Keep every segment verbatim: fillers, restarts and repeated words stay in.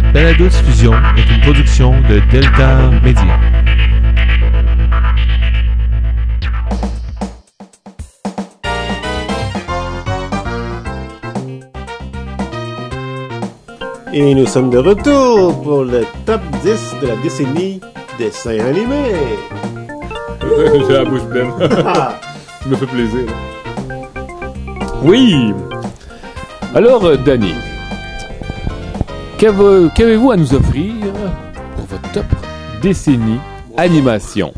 balado-diffusion est une production de Delta Media. Et nous sommes de retour pour le top dix de la décennie dessins animés. J'ai la bouche pleine. Ça me fait plaisir. Oui. Alors, euh, Danny, qu'ave- qu'avez-vous à nous offrir pour votre top décennie animation?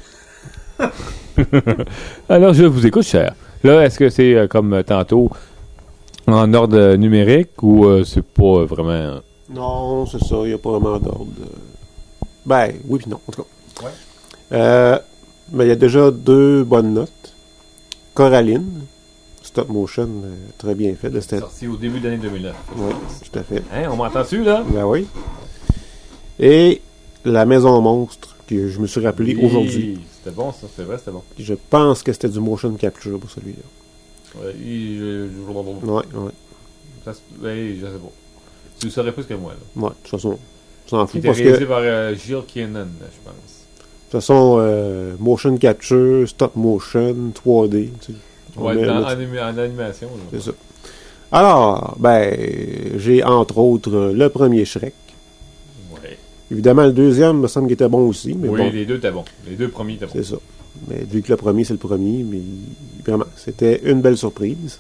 Alors, je vous écoute, cher. Là, est-ce que c'est euh, comme euh, tantôt en ordre euh, numérique ou euh, c'est pas euh, vraiment... Non, c'est ça, il n'y a pas vraiment d'ordre. Ben, oui puis non, en tout cas. Ouais. Euh, mais il y a déjà deux bonnes notes. Coraline, stop motion, euh, très bien fait. Là, c'était... Sorti au début de l'année deux mille neuf. Oui, tout à fait. Hein, on m'entend-tu, là? Ben oui. Et La Maison Monstre, que je me suis rappelé Oui, aujourd'hui. C'était bon, ça, c'est vrai, c'était bon. Je pense que c'était du motion capture pour celui-là. Ouais, il- je, je, je, Ouais, ouais. ça se- ouais, je sais pas. Tu le saurais plus que moi, là. Ouais, de toute façon, on s'en Il fout était parce que, réalisé de par euh, Gilles Keenan, je pense. toute façon, euh, motion capture, stop motion, trois D, tu sais. On Ouais, met- dans- met- en, anima- en animation. Là. C'est ça. Alors, ben, j'ai entre autres euh, le premier Shrek. Ouais. Évidemment, le deuxième me semble qu'il était bon aussi, mais Oui, bon, les deux étaient bons. Les deux premiers étaient bons. c'est ça. Mais vu que le premier, c'est le premier, mais vraiment, c'était une belle surprise.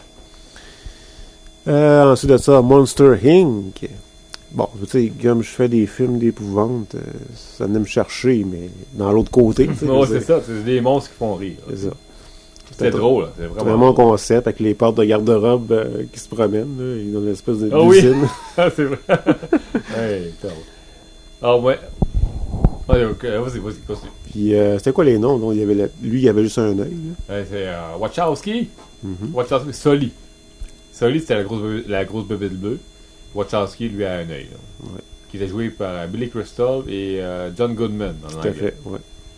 Euh, ensuite de ça, Monster Incorporated. Bon, tu sais, comme je fais des films d'épouvante, euh, ça venait me chercher, mais dans l'autre côté. tu sais, Non, je veux c'est dire, ça, c'est des monstres qui font rire. là. C'est ça. C'était drôle, là. C'était vraiment. Vraiment drôle. concept, avec les portes de garde-robe euh, qui se promènent, là, et dans une espèce de Ah oui. d'usine. Ah, c'est vrai. Hey, t'as drôle. Ah, ouais. Ah, ok, vas-y, vas-y, continue. Puis, euh, c'était quoi les noms? Donc, il y avait la- lui, il avait juste un œil. là. Ouais, c'est euh, Wachowski. Mhm. Wachowski. Soli. Soli, c'était la grosse, bebe- la grosse bébête bleue. Wachowski, lui, a un œil. là. Ouais. Qui était joué par euh, Billy Crystal et euh, John Goodman. En Tout à anglais. fait, ouais.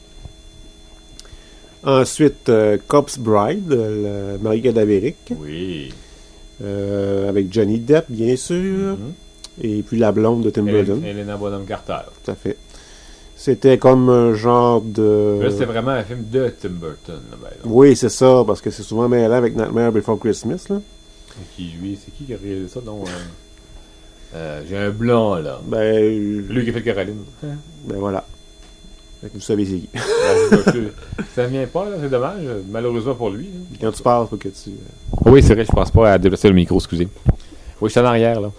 Ensuite, euh, Corpse Bride, euh, le mari cadavérique, Oui. euh, avec Johnny Depp, bien sûr, Mhm. et puis la blonde de Tim Burton. Hélène- Helena Bonham Carter. Tout à fait. C'était comme un genre de... Là, c'était vraiment un film de Tim Burton. Là, ben, là. Oui, c'est ça, parce que c'est souvent mêlé avec Nightmare Before Christmas, là. Qui, lui, c'est qui qui a réalisé ça? Donc, euh, euh, j'ai un blanc, là. Ben, euh, Lui qui a fait Caroline. ben voilà. Fait que vous savez c'est qui. Ça vient pas, là, c'est dommage. Malheureusement pour lui. là. Quand tu parles, faut que tu... euh, Oui, c'est vrai, je pense pas à déplacer le micro, excusez. Oui, je suis en arrière, là.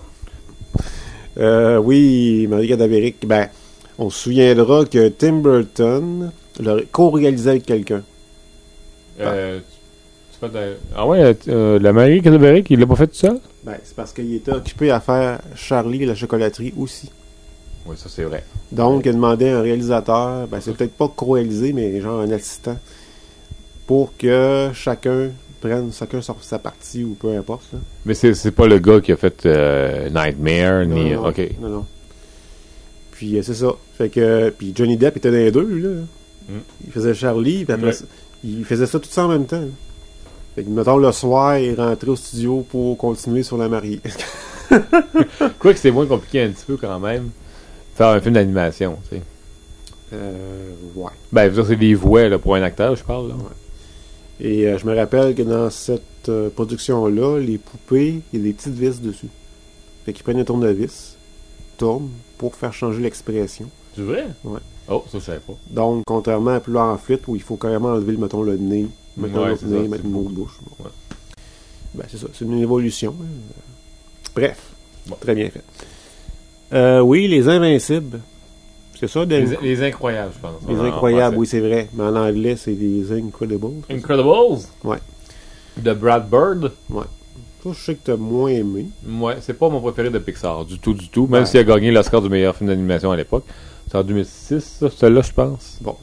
Euh, oui, Marie cadavérique. Ben, on se souviendra que Tim Burton l'a co-réalisé avec quelqu'un. Euh, tu, tu fais de- Ah ouais, euh, la Marie Cadavérique, il l'a pas fait tout seul? Ben, c'est parce qu'il était occupé à faire Charlie et la chocolaterie aussi. Oui, ça c'est vrai. Donc, il a demandé à un réalisateur, ben, c'est peut-être pas co-réalisé, mais genre un assistant, pour que chacun prenne chacun sa, sa partie ou peu importe. Là. Mais c'est, c'est pas le gars qui a fait euh, Nightmare, Non, ni... non, ok. non, non. Puis, euh, c'est ça. Fait que, puis Johnny Depp était dans les deux, là. Mm. Il faisait Charlie, puis après Ouais. ça, il faisait ça tout ça en même temps. Là. Fait que, mettons, le soir, il rentrait au studio pour continuer sur la mariée. Quoique c'est moins compliqué un petit peu quand même, faire un film d'animation, tu sais. euh, ouais. Ben, je veux dire, c'est des voix, là, pour un acteur, je parle, là. Ouais. Et euh, je me rappelle que dans cette euh, production-là, les poupées, il y a des petites vis dessus. Fait qu'ils prennent un tournevis, tournent pour faire changer l'expression. C'est vrai? Ouais. Oh, ça je savais pas. Donc, contrairement à plus en flûte, où il faut carrément enlever, mettons, le nez, mettre Ouais, un autre c'est nez, ça, mettre c'est une autre beaucoup. bouche. Bon. Ouais. Ben, c'est ça, c'est une évolution. hein. Bref, Bon. très bien fait. Euh, oui, les Invincibles. C'est ça, Les, Dan- les Incroyables, je pense. Les En- en Incroyables, français. oui, c'est vrai. Mais en anglais, c'est les Incredibles. Incredibles? Ouais. De Brad Bird? Ouais. Ça, je sais que t'as moins aimé. Ouais, c'est pas mon préféré de Pixar, du tout, du tout. Même Ouais. s'il a gagné l'Oscar du meilleur film d'animation à l'époque. C'est en deux mille six, ça, celle-là, je pense. Bon.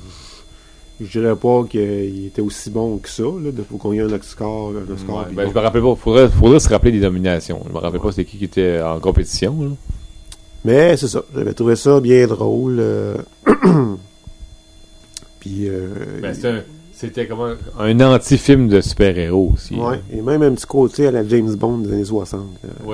Je dirais pas qu'il était aussi bon que ça, là, de faut qu'on ait un Oscar, un Oscar. Ouais, puis ben, bon. je me rappelle pas. Faudrait, faudrait se rappeler des nominations. Je me rappelle Ouais. pas c'était qui qui était en compétition. Là. Mais c'est ça. J'avais trouvé ça bien drôle. euh, Puis, euh, Ben, c'est un, C'était comme un, un anti-film de super-héros aussi. Ouais, hein. et même un petit côté à la James Bond des années soixante. euh. Oui.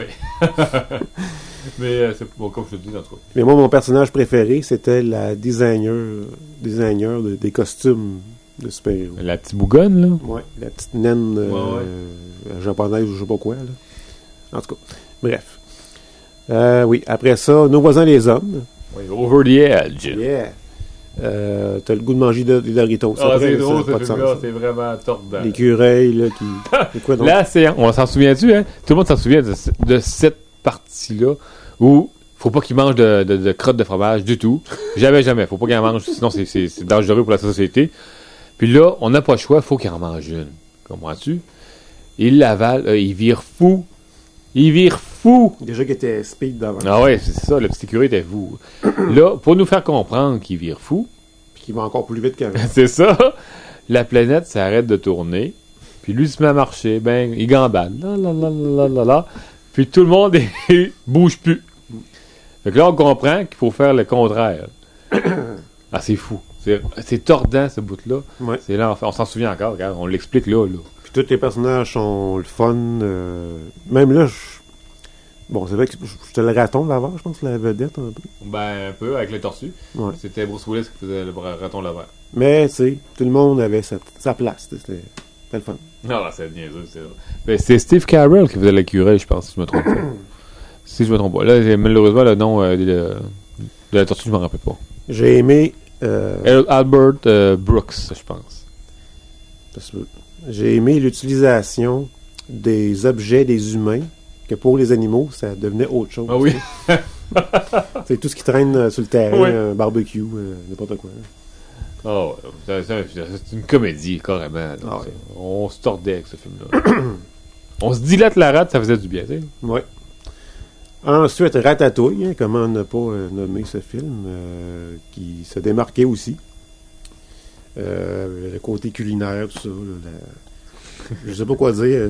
Mais euh, c'est bon, comme je te dis, en tout cas. Mais moi, mon personnage préféré, c'était la designer, designer de- des costumes de super-héros. La petite bougonne, là. Ouais, la petite naine euh, Ouais, ouais. euh, japonaise ou je sais pas quoi. Là. En tout cas, bref. Euh, oui, après ça, Nos voisins les hommes. Oui, Over the Edge. Yeah! Euh, T'as le goût de manger de- des Doritos. Ah, vrai, c'est ça drôle, a pas ce de film-là. sens. C'est vraiment tordant. L'écureuil, là, qui... C'est quoi, donc? La séance, on s'en souvient-tu, hein? Tout le monde s'en souvient de, de cette partie-là où faut pas qu'il mange de, de, de crottes de fromage du tout. Jamais, jamais. Faut pas qu'il en mange, sinon c'est, c'est, c'est dangereux pour la société. Puis là, on n'a pas le choix, faut qu'il en mange une. Comprends-tu? Il l'avale, euh, il vire fou. Il vire fou! Déjà qu'il était speed d'avant. Ah ouais, c'est ça, le petit curé était fou. Là, pour nous faire comprendre qu'il vire fou, Puis qui va encore plus vite qu'avant. c'est ça, la planète s'arrête de tourner, puis lui se met à marcher, ben, il gambade, là, là, là, là, là, là, puis tout le monde est, bouge plus. Fait que là, on comprend qu'il faut faire le contraire. Ah, c'est fou. C'est, c'est tordant, ce bout-là. Ouais. C'est là, on s'en souvient encore, regarde, on l'explique là, là. Puis tous les personnages sont le fun. euh, Même là, je... bon, c'est vrai que c'était le raton laveur, je pense, la vedette un peu. Ben, un peu, avec le torsu. Ouais. C'était Bruce Willis qui faisait le raton laveur. Mais, tu sais, tout le monde avait sa, sa place. C'était c'était le fun. Non, non, c'est niaiseux, c'est vrai. Ben, c'est Steve Carell qui faisait l'écureuil, je pense, si je me trompe pas. Si je me trompe pas. Là, j'ai- malheureusement, le nom euh, de, de la tortue, je me rappelle pas. J'ai aimé... euh, Al- Albert euh, Brooks, je pense. parce que J'ai aimé l'utilisation des objets des humains, que pour les animaux, ça devenait autre chose. Ah oui? C'est tout ce qui traîne euh, sur le terrain, Oui. un barbecue, euh, n'importe quoi. Oh, c'est, c'est- c'est une comédie, carrément. donc Ah ouais. c'est- On se tordait avec ce film-là. On se dilate la rate, ça faisait du bien, tu sais. Ouais. Ensuite, Ratatouille, hein, comment ne pas euh, nommer ce film, euh, qui se démarquait aussi. Euh, le côté culinaire, tout ça. Là, la- Je sais pas quoi dire. euh,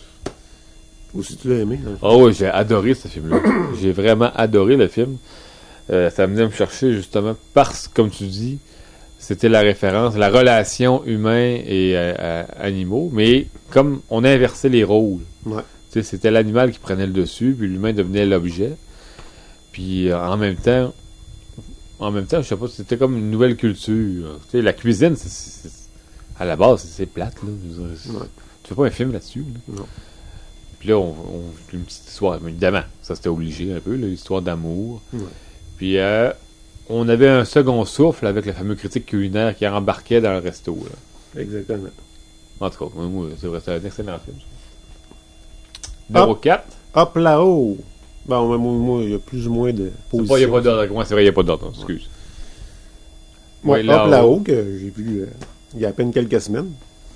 Aussi, tu l'as aimé. Dans le fond. Oh oui, j'ai adoré ce film-là. J'ai vraiment adoré le film. Euh, ça venait me chercher justement parce que, comme tu dis, c'était la référence, la relation humain et euh, euh, animaux, mais comme on inversait les rôles. Ouais. Tu sais, c'était l'animal qui prenait le dessus, puis l'humain devenait l'objet. Puis euh, en même temps, en même temps, je sais pas, c'était comme une nouvelle culture. Tu sais, la cuisine, c'est, c'est- c'est- à la base, c'est, c'est plate, là. Je veux dire, c'est- Ouais. Tu fais pas un film là-dessus, là. Non. Puis là, on, on une petite histoire, mais évidemment, ça c'était obligé un peu, là, l'histoire d'amour. Ouais. Puis euh, on avait un second souffle avec le fameux critique culinaire qui embarquait dans le resto. Là. Exactement. En tout cas, moi, moi, c'est vrai, c'est un excellent film. ça. Numéro quatre. Hop là-haut! Bon, moi, moi, il y a plus ou moins de C'est positions. pas, il n'y a pas d'ordre. Ouais, c'est vrai, il n'y a pas d'ordre. Excuse. Ouais, Ouais, là-haut. Hop là-haut, que j'ai vu euh, il y a à peine quelques semaines.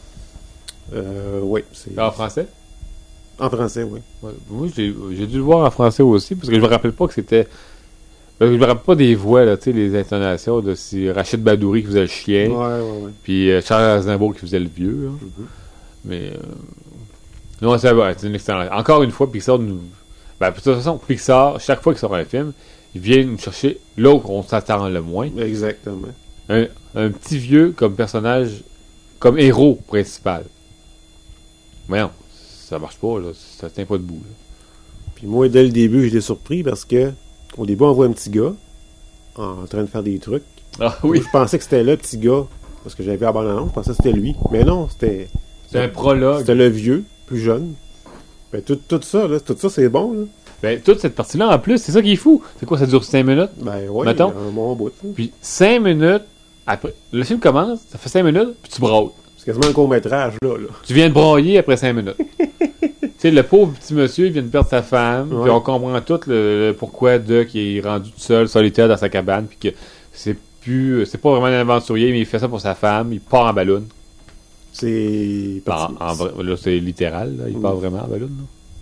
Euh, oui, c'est... En français? En français, oui. Ouais. Moi, j'ai, j'ai dû le voir en français aussi, parce que je me rappelle pas que c'était... euh, Je me rappelle pas des voix, là, tu sais, les intonations de c'est Rachid Badouri qui faisait le chien, Ouais, ouais, ouais. puis euh, Charles Aznavour qui faisait le vieux. Hein. Mhm. Mais... Euh... Non, ça va, c'est une excellente... Encore une fois, Pixar nous... Ben, de toute façon, Pixar, chaque fois qu'il sort un film, il vient nous chercher là où on s'attend le moins. Exactement. Un, un petit vieux comme personnage, comme héros principal. Voyons, ça marche pas, là. Ça tient pas debout, là. Puis moi, dès le début, j'étais surpris parce que au début, on voit un petit gars en train de faire des trucs. Ah Moi, je pensais que c'était le petit gars parce que j'avais vu la bande-annonce, je pensais que c'était lui. Mais non, c'était C'est un prologue. c'était le vieux, plus jeune. Ben, tout, tout ça, là, tout ça, c'est bon, là. Ben, toute cette partie-là, en plus, c'est ça qui est fou. C'est quoi, ça dure cinq minutes? Ben, ouais, Mettons. un bon bout. Là. Puis cinq minutes, après, le film commence, ça fait cinq minutes, puis tu brailles. C'est quasiment un court-métrage, là. là. Tu viens de brailler après cinq minutes. Tu sais, le pauvre petit monsieur, il vient de perdre sa femme, Ouais. puis on comprend tout le, le pourquoi de qui est rendu tout seul, solitaire dans sa cabane, puis que c'est plus, c'est pas vraiment un aventurier, mais il fait ça pour sa femme, il part en ballon. C'est... En, en vrai- là, c'est littéral, là, il Mm. part vraiment en ballon. Là.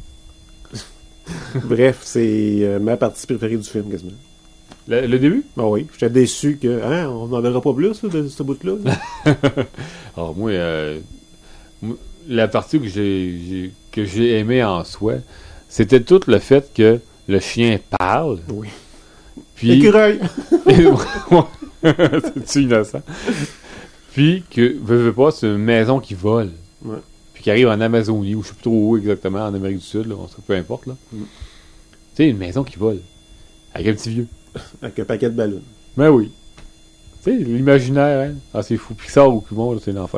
Bref, c'est euh, ma partie préférée du film, quasiment. Le, le début? Ben oui, j'étais déçu que... Hein, on n'en verra pas plus, là, de ce bout-là. là. Alors moi, euh, moi, la partie que j'ai, j'ai- que j'ai aimée en soi, c'était tout le fait que le chien parle. Oui. Puis Écureuil! c'est-tu innocent? Puis que, veux, veux pas, c'est une maison qui vole. Ouais. Puis qui arrive en Amazonie, ou je sais plus trop où exactement, en Amérique du Sud, là, on sait, peu importe, là. Mm. Tu sais, une maison qui vole. Avec un petit vieux. Avec un paquet de ballons. Ben oui. Tu sais, l'imaginaire, hein. Ah, c'est fou. Pixar ou Kumon, là, c'est l'enfer.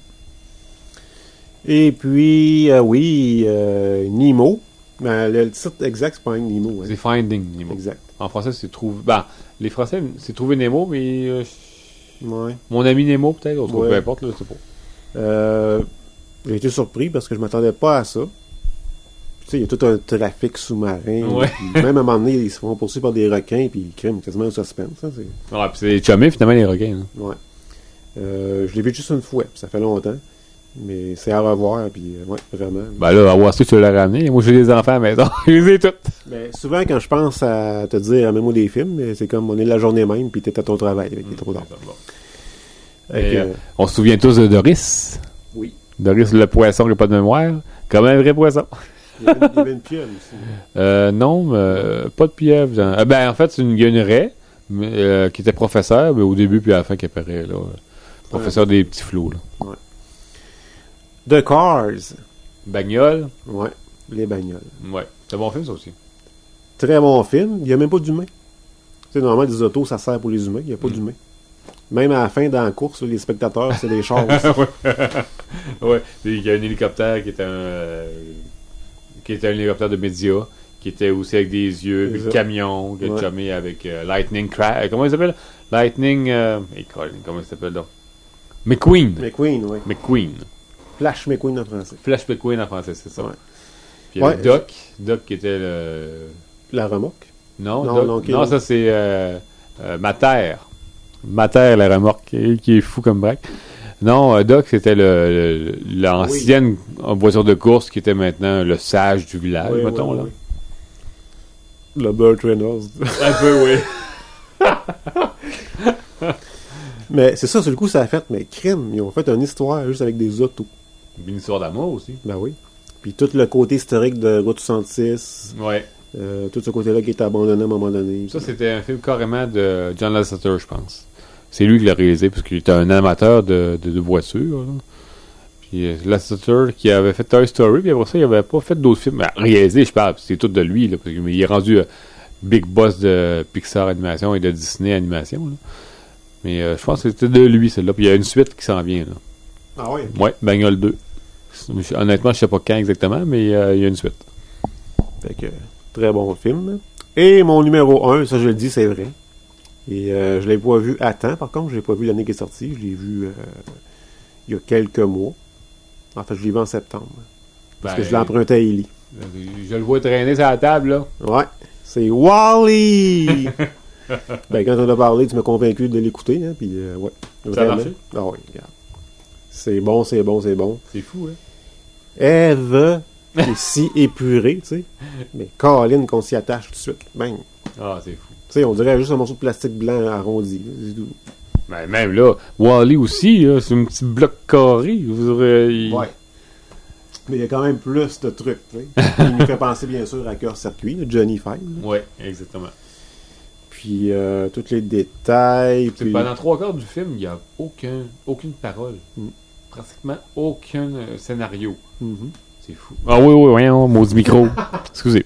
Et puis, euh, oui, euh, Nemo. Ben, le titre exact, c'est pas un Nemo. Hein. C'est Finding Nemo. Exact. En français, c'est trouver. Ben, les Français, c'est trouver Nemo, mais. euh, Ouais. mon ami Nemo, peut-être, en tout cas, Ouais. peu importe, là, c'est pas. Euh, j'ai été surpris parce que je m'attendais pas à ça. Tu sais, il y a tout un trafic sous-marin. Ouais. Puis même à un moment donné, ils se font poursuivre par des requins, puis ils criment quasiment au suspense. Hein, c'est... Ouais, puis c'est chumé, finalement, les requins. Hein. Ouais. Euh, je l'ai vu juste une fois, puis ça fait longtemps. Mais c'est à revoir, puis euh, ouais, vraiment. Ben là, à voir ça, tu l'as ramené. Moi, j'ai des enfants à la maison. Je les ai toutes. Ben, souvent, quand je pense à te dire, amène-moi des films, c'est comme on est la journée même, puis t'es à ton travail, avec mmh, trop tard. Bon. Fait que, Et, euh, on se souvient tous de Doris. Oui. Doris, le poisson qui n'a pas de mémoire. Comme un vrai poisson. Il y avait, il y avait une pieuvre aussi. Euh, non, euh, pas de pieuvre. Genre. Euh, ben, en fait, c'est une gueneraie mais, euh, qui était professeur, mais au début puis à la fin qui apparaît, là. Professeur ouais. des petits flots, là. Ouais. The Cars. Bagnole. Ouais, les bagnoles. Ouais. C'est un bon film, ça aussi. Très bon film. Il n'y a même pas d'humain. Tu sais, normalement, des autos, ça sert pour les humains. Il n'y a pas mm. d'humain. Même à la fin, dans la course, les spectateurs, c'est des chars aussi. Ouais. Il y a un hélicoptère qui est un... Euh, qui était un hélicoptère de médias, qui était aussi avec des yeux, puis le camion, qui a chumé avec euh, Lightning Crash. Comment il s'appelle? Lightning... Euh, comment il s'appelle donc? McQueen. McQueen, oui. McQueen. Flash McQueen en français. Flash McQueen en français, c'est ça. Ouais. Puis il y avait ouais, Doc. Doc qui était le... La remorque? Non, non, Doc, non, okay, non ça c'est euh, euh, Mater. Mater, la remorque, qui est fou comme braque. Non, euh, Doc, c'était le, le, l'ancienne oui. voiture de course qui était maintenant le sage du village, oui, mettons, oui, là. Oui. Le Burt Reynolds. Un peu, oui. Mais c'est ça, sur le coup, ça a fait, mais crime, ils ont fait une histoire juste avec des autos. Une histoire d'amour aussi. Ben oui. Puis tout le côté historique de Route soixante-six. Ouais. Euh, tout ce côté-là qui était abandonné à un moment donné. Ça, c'était un film carrément de John Lasseter, je pense. C'est lui qui l'a réalisé, parce qu'il était un amateur de, de, de voitures. Là. Puis euh, Lasseter qui avait fait Toy Story, puis après ça, il avait pas fait d'autres films. Ben, réalisé, je parle, c'est tout de lui, là, parce qu'il est rendu euh, big boss de Pixar Animation et de Disney Animation. Là. Mais euh, je pense que c'était de lui, celle-là. Puis il y a une suite qui s'en vient. Là. Ah oui? Ouais, Bagnole deux. Honnêtement, je sais pas quand exactement, mais euh, il y a une suite. Fait que, très bon film. Et mon numéro un, ça je le dis, c'est vrai. Et euh, je l'ai pas vu à temps, par contre, je l'ai pas vu l'année qui est sortie. Je l'ai vu euh, il y a quelques mois. En fait, je l'ai vu en septembre. Parce ben, que je l'ai emprunté à Ellie. Je le vois traîner sur la table, là. Ouais. C'est Wall-E! Ben, quand on a parlé, tu m'as convaincu de l'écouter, hein, puis euh, ouais. Ça a marché? Ah oui, regarde. C'est bon, c'est bon, c'est bon. C'est fou, hein? Eve est si épurée, tu sais. Mais Colin qu'on s'y attache tout de suite. Bang! Ah, c'est fou. Tu sais, on dirait juste un morceau de plastique blanc arrondi. C'est tout. Ben, même là, Wall-E aussi, là, c'est un petit bloc carré. Vous aurez... il... Ouais. Mais il y a quand même plus de trucs, tu sais. Il nous fait penser, bien sûr, à Cœur Circuit, Johnny Five. Oui, exactement. Puis, euh, tous les détails. Puis... Pendant trois quarts du film, il n'y a aucun, aucune parole. Mm. Pratiquement aucun euh, scénario. Mm-hmm. C'est fou. Ah oui, oui, voyons, maudit micro. Excusez.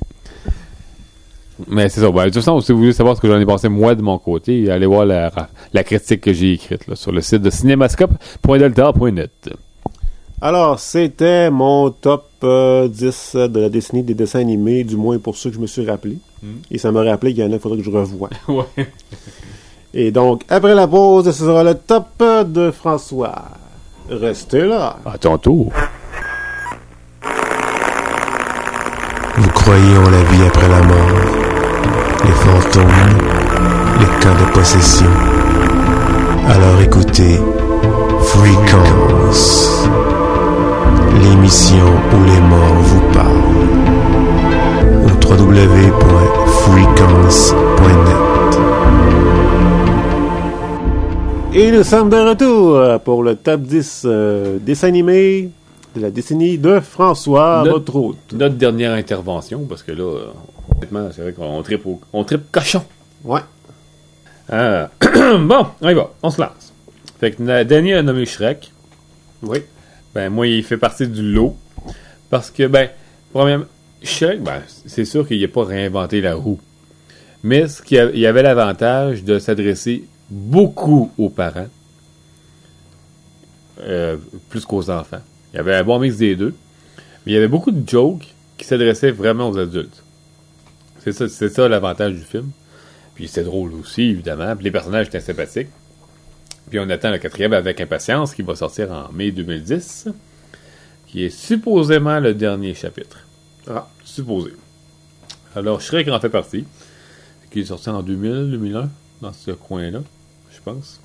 Mais c'est ça. Ben, de toute façon, si vous voulez savoir ce que j'en ai pensé moi de mon côté, allez voir la, la critique que j'ai écrite là, sur le site de cinémascope point delta point net. Alors, c'était mon top euh, dix de la décennie des dessins animés, du moins pour ceux que je me suis rappelé. Mm. Et ça m'a rappelé qu'il y en a, il faudrait que je revoie. Ouais. Et donc, après la pause, ce sera le top de François. Restez là. À ton tour. Vous croyez en la vie après la mort, les fantômes, les cas de possession. Alors écoutez Frequences, l'émission où les morts vous parlent, au w w w point frequences point net. Et nous sommes de retour pour le top dix euh, dessins animés de la décennie de François Notre, notre dernière intervention, parce que là, honnêtement, c'est vrai qu'on tripe, au, on tripe cochon. Ouais. Euh, bon, on y va, on se lance. Fait que na- Danny a nommé Shrek. Oui. Ben, moi, il fait partie du lot. Parce que, ben, premièrement, Shrek, ben, c'est sûr qu'il n'a pas réinventé la roue. Mais ce qu'il y a- il y avait l'avantage de s'adresser beaucoup aux parents, euh, plus qu'aux enfants. Il y avait un bon mix des deux. Mais il y avait beaucoup de jokes qui s'adressaient vraiment aux adultes. C'est ça, c'est ça l'avantage du film. Puis c'était drôle aussi, évidemment. Puis les personnages étaient sympathiques. Puis on attend le quatrième avec impatience, qui va sortir en mai deux mille dix, qui est supposément le dernier chapitre. Ah. Supposé. Alors, Shrek en fait partie, qui est sorti en deux mille, deux mille un, dans ce coin-là, je pense.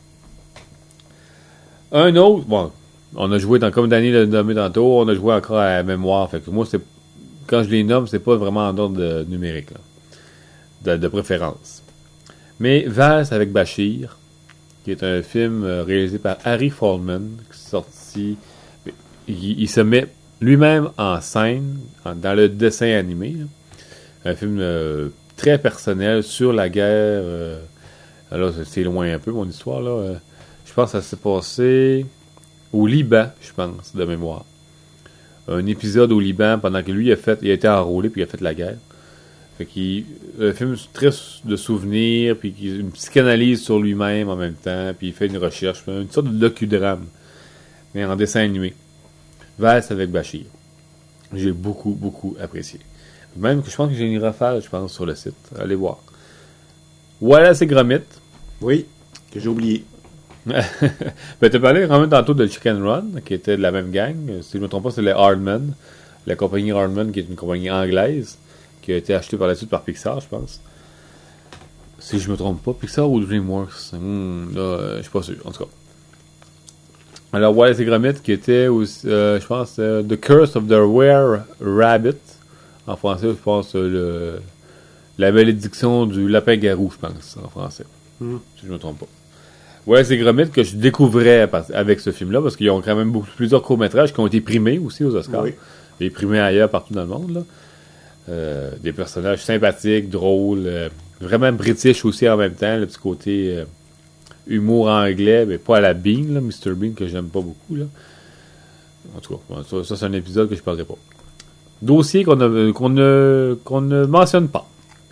Un autre, bon, on a joué, dans, comme Danny l'a nommé tantôt, on a joué encore à la mémoire. Fait que moi, c'est, quand je les nomme, c'est pas vraiment en ordre de- numérique, là, de, de préférence. Mais Valse avec Bachir, qui est un film euh, réalisé par Harry Foreman, qui est sorti. Il, il se met lui-même en scène, en- dans le dessin animé. Là. Un film euh, très personnel sur la guerre. Euh, alors, c'est- c'est loin un peu, mon histoire, là. Euh, je pense que ça s'est passé au Liban, je pense, de mémoire. Un épisode au Liban pendant que lui il a fait, il a été enrôlé puis il a fait la guerre. Fait qu'il, un film très de souvenirs, puis qui, une psychanalyse sur lui-même en même temps, puis il fait une recherche, une sorte de docudrame, mais en dessin animé. Valse avec Bachir. J'ai beaucoup, beaucoup apprécié. Même que je pense que j'ai une rafale, je pense, sur le site. Allez voir. Wallace et Gromit. Oui, que j'ai oublié. Ben, t'as parlé quand même tantôt de Chicken Run, qui était de la même gang. Si je ne me trompe pas, c'est les Hardman. La compagnie Hardman, qui est une compagnie anglaise, qui a été achetée par la suite par Pixar, je pense. Si je me trompe pas, Pixar ou DreamWorks. Hmm, là, euh, je suis pas sûr, en tout cas. Alors, Wallace et Gromit, qui était, aussi, euh, je pense, euh, The Curse of the Rare Rabbit. En français, je pense, euh, le, la malédiction du lapin-garou, je pense, en français. Mm. Si je me trompe pas. Wallace et Gromit, que je découvrais avec ce film-là, parce qu'ils ont quand même beaucoup, plusieurs courts-métrages qui ont été primés aussi aux Oscars. Oui. Et primés ailleurs, partout dans le monde, là. Euh, des personnages sympathiques, drôles, euh, vraiment british aussi en même temps, le petit côté euh, humour anglais, mais pas à la Bean, là, mister Bean, que j'aime pas beaucoup, là. En tout cas, ça, ça c'est un épisode que je parlerai pas. Dossier qu'on, a, qu'on, ne, qu'on ne mentionne pas.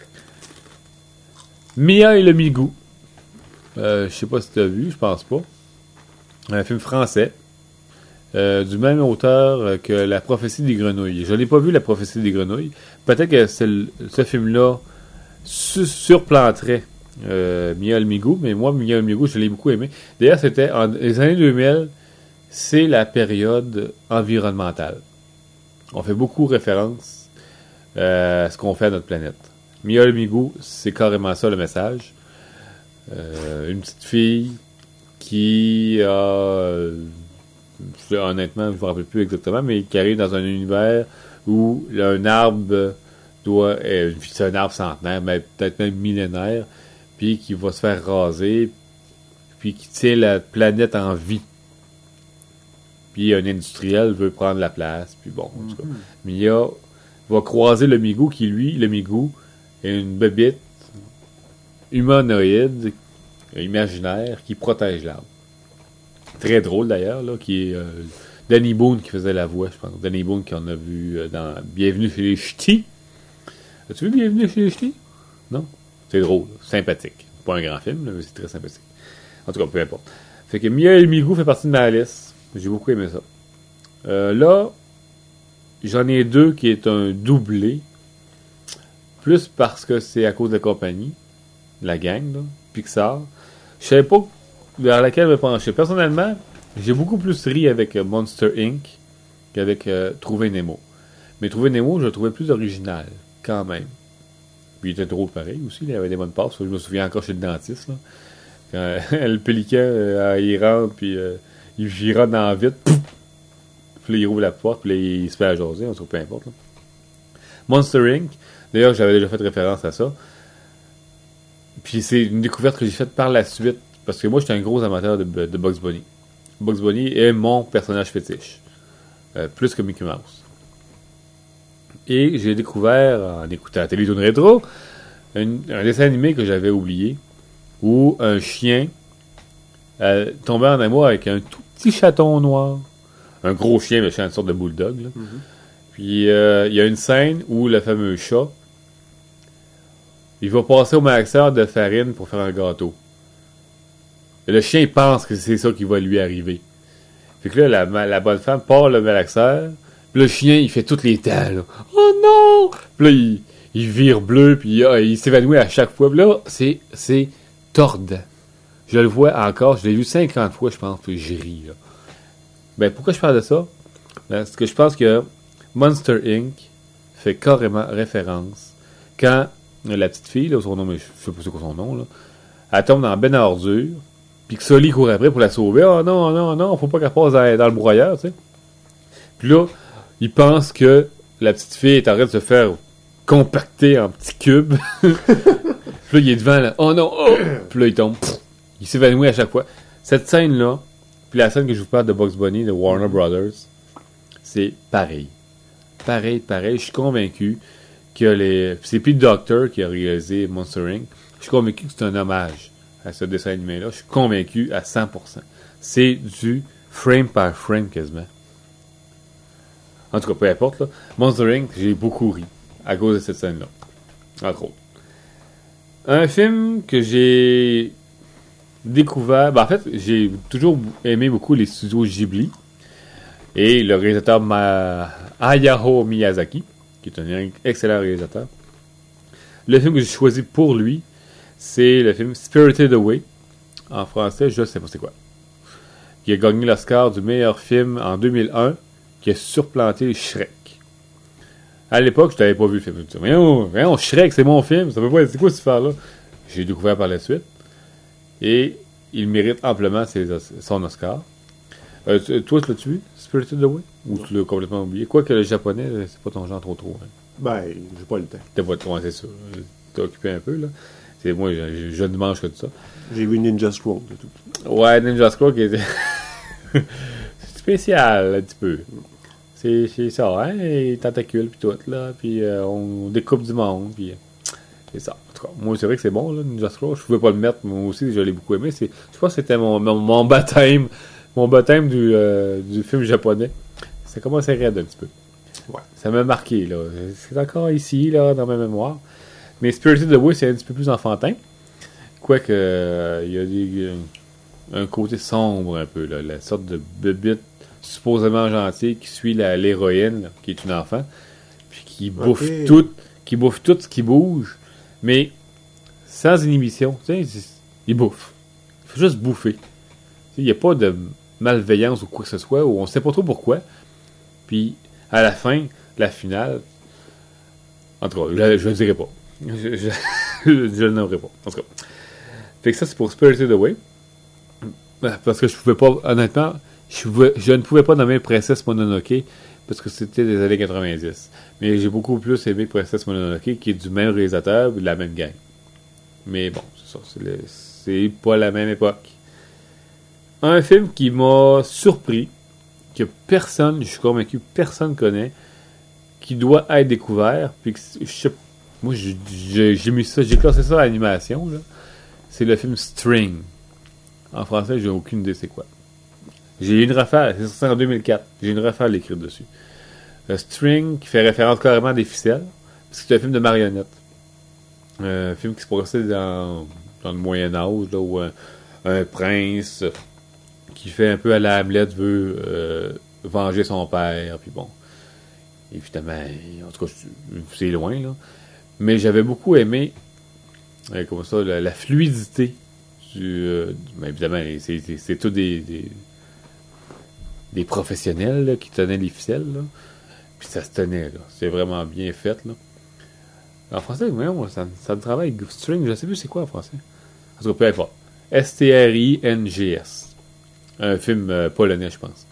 Mia et le Migou. Euh, je sais pas si tu as vu, je pense pas. Un film français. Euh, du même auteur que La prophétie des grenouilles. Je n'ai pas vu La prophétie des grenouilles. Peut-être que c'est le- ce film-là su- surplanterait euh, Mia et le Migou, mais moi, Mia et le Migou, je l'ai beaucoup aimé. D'ailleurs, c'était en les années deux mille, c'est la période environnementale. On fait beaucoup référence euh, à ce qu'on fait à notre planète. Mia et le Migou, c'est carrément ça le message. Euh, une petite fille qui a... euh, je- honnêtement, je ne me rappelle plus exactement, mais qui arrive dans un univers où là, un arbre doit... euh, c'est un arbre centenaire, mais peut-être même millénaire, puis qui va se faire raser, puis qui tient la planète en vie. Puis un industriel veut prendre la place, puis bon, en tout cas. Mia va croiser le Migou qui, lui, le Migou, est une bébite humanoïde, imaginaire, qui protège l'arbre. Très drôle d'ailleurs, là, qui est euh, Danny Boone qui faisait la voix, je pense. Danny Boone qu'on a vu euh, dans Bienvenue chez les Ch'tis. As-tu vu Bienvenue chez les Ch'tis? Non? C'est drôle, sympathique. Pas un grand film, là, mais c'est très sympathique. En tout cas, peu importe. Fait que Mia et le Migou fait partie de ma liste. J'ai beaucoup aimé ça. Euh, là, j'en ai deux qui est un doublé. Plus parce que c'est à cause de la compagnie, la gang, là, Pixar. Je savais pas vers laquelle me pencher. Personnellement, j'ai beaucoup plus ri avec euh, Monster incorporé qu'avec euh, Trouver Nemo. Mais Trouver Nemo, je le trouvais plus original, quand même. Puis il était drôle pareil aussi, il avait des bonnes passes. Je me souviens encore chez le dentiste, là. Quand euh, le pélican, euh, il rentre, puis euh, il gironne dans vite, pouf! Puis là, il ouvre la porte, puis là, il se fait à jaser, on se trouve peu importe. Là. Monster incorporé, d'ailleurs, j'avais déjà fait référence à ça. Puis c'est une découverte que j'ai faite par la suite, parce que moi, j'étais un gros amateur de, de Bugs Bunny. Bugs Bunny est mon personnage fétiche, euh, plus que Mickey Mouse. Et j'ai découvert, en écoutant la Télétoon Rétro, un, un dessin animé que j'avais oublié, où un chien elle tombait en amour avec un tout petit chaton noir. Un gros chien, méchant, une sorte de bulldog. Là. Mm-hmm. Puis, euh, il y a une scène où le fameux chat, il va passer au malaxeur de farine pour faire un gâteau. Et le chien, il pense que c'est ça qui va lui arriver. Fait que là, la, la bonne femme part le malaxeur. Puis le chien, il fait tous les temps, là. Oh non! Puis là, il, il vire bleu, puis ah, il s'évanouit à chaque fois. Puis là, c'est, c'est tordant. Je le vois encore, je l'ai vu cinquante fois, je pense, puis je ris, là. Ben, pourquoi je parle de ça? Ben, parce que je pense que Monster incorporé fait carrément référence quand la petite fille, là, son nom, mais je sais pas c'est quoi son nom, là, elle tombe dans la benne à ordures, puis que Sully court après pour la sauver. Oh non, non, non, faut pas qu'elle passe dans, dans le broyeur, tu sais. Puis là, il pense que la petite fille est en train de se faire compacter en petits cubes. Puis là, il est devant, là. Oh non, oh! Puis là, il tombe. Pff, il s'évanouit à chaque fois. Cette scène-là, puis la scène que je vous parle de Bugs Bunny, de Warner Brothers, c'est pareil. Pareil, pareil. Je suis convaincu que les... C'est Pete Docter qui a réalisé Monster incorporé. Je suis convaincu que c'est un hommage à ce dessin animé-là. Je suis convaincu à cent pour cent. C'est du frame par frame quasiment. En tout cas, peu importe, là. Monster incorporé, j'ai beaucoup ri à cause de cette scène-là. Entre autres. Un film que j'ai découvert... Ben, en fait, j'ai toujours aimé beaucoup les studios Ghibli. Et le réalisateur Ma... Hayao Miyazaki, qui est un excellent réalisateur. Le film que j'ai choisi pour lui, c'est le film Spirited Away. En français, je sais pas c'est quoi. Qui a gagné l'Oscar du meilleur film en deux mille un, qui a surplanté Shrek. À l'époque, je n'avais pas vu le film. Je me disais, voyons, voyons, Shrek, c'est mon film. Ça peut pas être, c'est quoi cette affaire-là? J'ai découvert par la suite. Et il mérite amplement ses, son Oscar. Euh, toi, tu l'as-tu vu, Spirited Away? Ou tu l'as complètement oublié? Quoique le japonais, c'est pas ton genre trop trop. Hein. Ben, j'ai pas le temps. T'as pas le temps, c'est ça. T'es occupé un peu, là. C'est moi, je, je ne mange que de ça. J'ai vu Ninja Scroll, c'est tout. Ouais, Ninja Scroll qui était spécial, un petit peu. C'est, c'est ça, hein, les tentacules, puis tout, là, puis euh, on découpe du monde, puis c'est ça. En tout cas, moi, c'est vrai que c'est bon, là, Ninja Scroll. Je pouvais pas le mettre, moi aussi, je l'ai beaucoup aimé. C'est, je pense que c'était mon, mon, mon baptême, mon baptême du, euh, du film japonais. Ça commençait raide un petit peu. Ouais. Ça m'a marqué, là. C'est encore ici, là, dans ma mémoire. Mais Spirited Away, c'est un petit peu plus enfantin. Quoique, il euh, y a des, un côté sombre un peu, là. La sorte de bébite supposément gentille qui suit la, l'héroïne, là, qui est une enfant, puis qui bouffe okay. tout, qui bouffe tout ce qui bouge, mais sans inhibition. Tu sais, il bouffe. Il faut juste bouffer. Il n'y a pas de malveillance ou quoi que ce soit, ou on ne sait pas trop pourquoi. Puis, à la fin, la finale, en tout cas, je ne le dirai pas. Je, je, je le nommerai pas. En tout cas. Fait que ça, c'est pour Spirited Away. Parce que je pouvais pas, honnêtement, je, pouvais, je ne pouvais pas nommer Princesse Mononoke parce que c'était des années quatre-vingt-dix. Mais j'ai beaucoup plus aimé Princesse Mononoke qui est du même réalisateur ou de la même gang. Mais bon, c'est ça. C'est, le, c'est pas la même époque. Un film qui m'a surpris, que personne, je suis convaincu, personne connaît, qui doit être découvert, puis que je sais moi, j'ai, j'ai, j'ai mis ça, j'ai classé ça à l'animation, là. C'est le film String. En français, j'ai aucune idée c'est quoi. J'ai une rafale, c'est sorti en deux mille quatre. J'ai une rafale écrite dessus. Le String, qui fait référence carrément à des ficelles, parce que c'est un film de marionnettes. Un film qui se passait dans, dans le Moyen-Âge, là, où un, un prince qui fait un peu à la Hamlet veut euh, venger son père, puis bon. Évidemment, en tout cas, c'est loin, là. Mais j'avais beaucoup aimé euh, comme ça, la, la fluidité du... Euh, du ben évidemment, c'est, c'est, c'est tout des, des, des professionnels là, qui tenaient les ficelles. Là. Puis ça se tenait. Là. C'est vraiment bien fait. Là. En français, voyons, ça, ça me travaille. String, je ne sais plus c'est quoi en français. En tout cas, peu importe. S T R I N G S. Un film euh, polonais, je pense.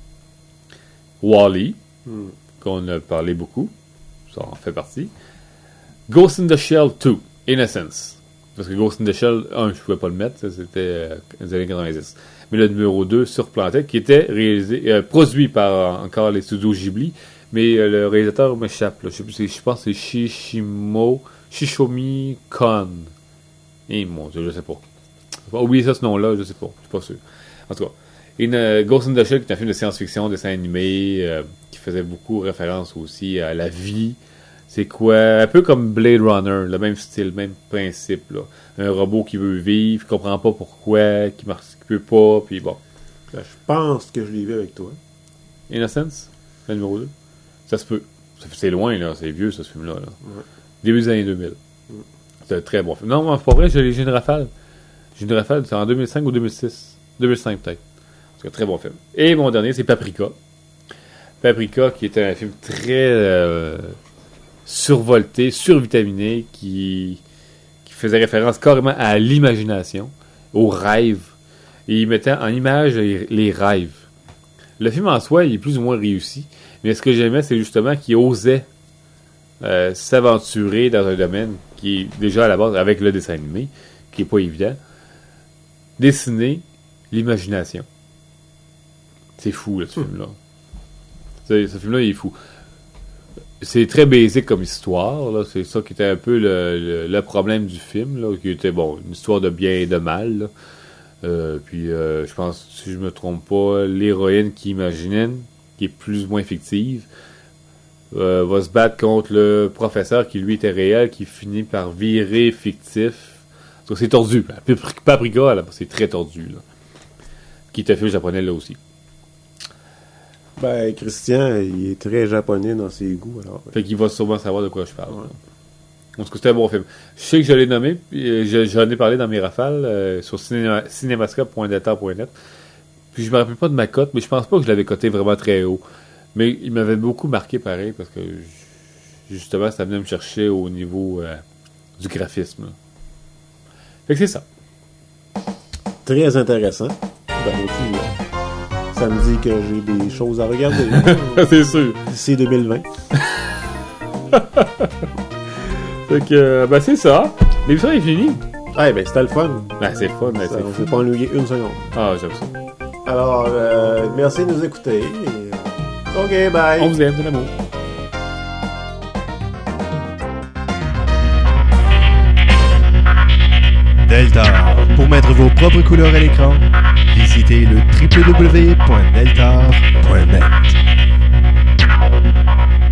Wall-E, mm. qu'on a parlé beaucoup. Ça en fait partie. Ghost in the Shell deux, Innocence. Parce que Ghost in the Shell un, je pouvais pas le mettre, ça, c'était euh, les années quatre-vingt-dix. Mais le numéro deux, Surplanté, qui était réalisé, euh, produit par euh, encore les studios Ghibli, mais euh, le réalisateur m'échappe. Là. Je sais plus, c'est, je pense que c'est Shishimo, Shishomi Kon. Eh mon Dieu, je sais pas. Oubliez ça, ce nom-là, je sais pas. Je suis pas sûr. En tout cas. Une, euh, Ghost in the Shell, qui est un film de science-fiction, dessin animé, euh, qui faisait beaucoup référence aussi à la vie. C'est quoi? Un peu comme Blade Runner, le même style, le même principe, là. Un robot qui veut vivre, qui comprend pas pourquoi, qui marche, qui peut pas, puis bon. Ben, je pense que je l'ai vu avec toi. Innocence, le numéro deux. Ça se peut. C'est loin, là. C'est vieux, ça, ce film-là. Là. Ouais. Début des années deux mille. Mm. C'est un très bon film. Non, c'est pas vrai, j'ai j'ai une rafale. J'ai une rafale, c'est en deux mille cinq ou deux mille six. deux mille cinq, peut-être. C'est un très bon film. Et mon dernier, c'est Paprika. Paprika, qui était un film très euh, survolté, survitaminé, qui, qui faisait référence carrément à l'imagination, aux rêves. Et il mettait en image les, les rêves. Le film en soi, il est plus ou moins réussi. Mais ce que j'aimais, c'est justement qu'il osait euh, s'aventurer dans un domaine qui est déjà à la base, avec le dessin animé, qui est pas évident, dessiner l'imagination. C'est fou, là, ce mmh. film-là. Ce, ce film-là, il est fou. C'est très basique comme histoire, là. C'est ça qui était un peu le, le, le problème du film, là, qui était, bon, une histoire de bien et de mal, là. Euh, puis, euh, je pense, si je me trompe pas, l'héroïne qui imagine, qui est plus ou moins fictive, euh, va se battre contre le professeur qui, lui, était réel, qui finit par virer fictif. Donc, c'est tordu. Paprika, là, c'est très tordu, là. Qui est un film japonais, là aussi. Ben, Christian, il est très japonais dans ses goûts, alors. Fait qu'il va sûrement savoir de quoi je parle. Ouais. En tout cas, c'était un bon film. Je sais que je l'ai nommé, puis je, j'en ai parlé dans mes rafales, euh, sur cinéma, cinémascope point delta point net. Puis je me rappelle pas de ma cote, mais je pense pas que je l'avais coté vraiment très haut. Mais il m'avait beaucoup marqué pareil, parce que justement, ça venait me chercher au niveau euh, du graphisme. Fait que c'est ça. Très intéressant. Ben, aussi, euh, ça me dit que j'ai des choses à regarder. C'est sûr. D'ici deux mille vingt. Fait que, ben c'est ça. L'émission est finie. Ouais, ben c'était le fun. Ben c'est le fun, mais ça, c'est on fou. s'est pas ennuyé une seconde. Ah, j'aime ça. Alors, euh, merci de nous écouter. Et... OK, bye. On vous aime, de l'amour. Delta. Pour mettre vos propres couleurs à l'écran, visitez le w w w point delta point net.